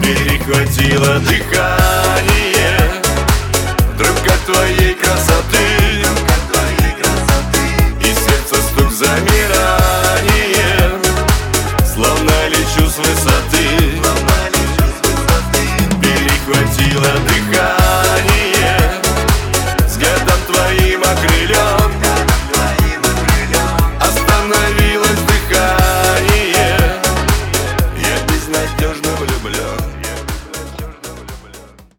Перехватило дыхание вдруг от твоей красоты, и сердце стук замиранием, словно лечу с высоты. Перехватило дыхание